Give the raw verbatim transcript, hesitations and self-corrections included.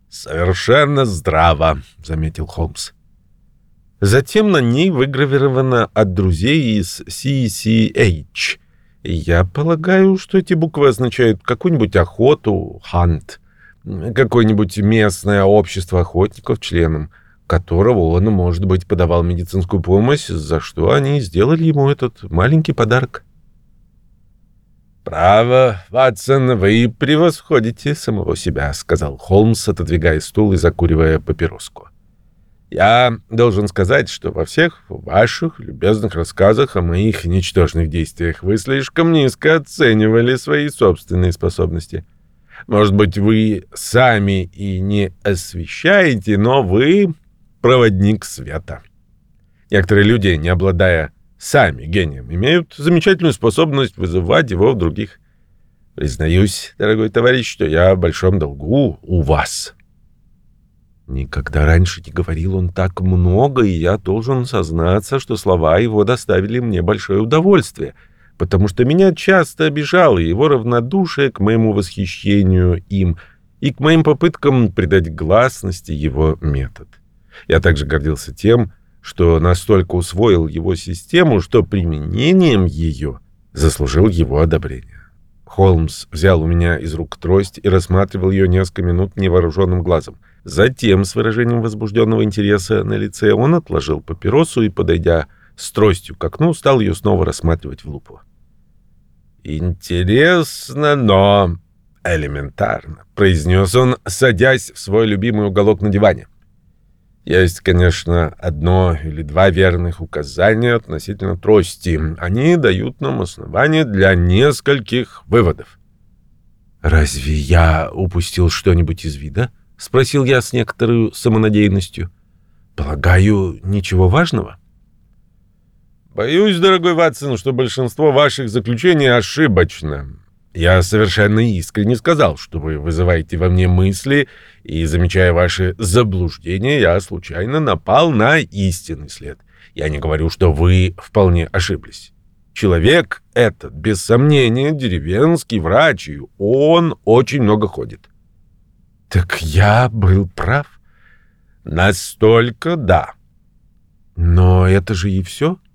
«Совершенно здраво», — заметил Холмс. Затем на ней выгравировано от друзей из си си эйч. Я полагаю, что эти буквы означают какую-нибудь охоту, хант, какое-нибудь местное общество охотников, членам которого он, может быть, подавал медицинскую помощь, за что они сделали ему этот маленький подарок. «Право, Ватсон, вы превосходите самого себя», — сказал Холмс, отодвигая стул и закуривая папироску. «Я должен сказать, что во всех ваших любезных рассказах о моих ничтожных действиях вы слишком низко оценивали свои собственные способности. Может быть, вы сами и не освещаете, но вы проводник света. Некоторые люди, не обладая сами гением, имеют замечательную способность вызывать его в других. Признаюсь, дорогой товарищ, что я в большом долгу у вас». Никогда раньше не говорил он так много, и я должен сознаться, что слова его доставили мне большое удовольствие, потому что меня часто обижало его равнодушие к моему восхищению им и к моим попыткам придать гласности его метод. Я также гордился тем, что настолько усвоил его систему, что применением ее заслужил его одобрение. Холмс взял у меня из рук трость и рассматривал ее несколько минут невооруженным глазом. Затем, с выражением возбужденного интереса на лице, он отложил папиросу и, подойдя с тростью к окну, стал ее снова рассматривать в лупу. «Интересно, но элементарно», — произнес он, садясь в свой любимый уголок на диване. «Есть, конечно, одно или два верных указания относительно трости. Они дают нам основание для нескольких выводов». «Разве я упустил что-нибудь из вида?» — спросил я с некоторой самонадеянностью. «Полагаю, ничего важного?» «Боюсь, дорогой Ватсон, что большинство ваших заключений ошибочно. Я совершенно искренне сказал, что вы вызываете во мне мысли, и, замечая ваши заблуждения, я случайно напал на истинный след. Я не говорю, что вы вполне ошиблись. Человек этот, без сомнения, деревенский врач, и он очень много ходит». «Так я был прав?» «Настолько да». «Но это же и все?»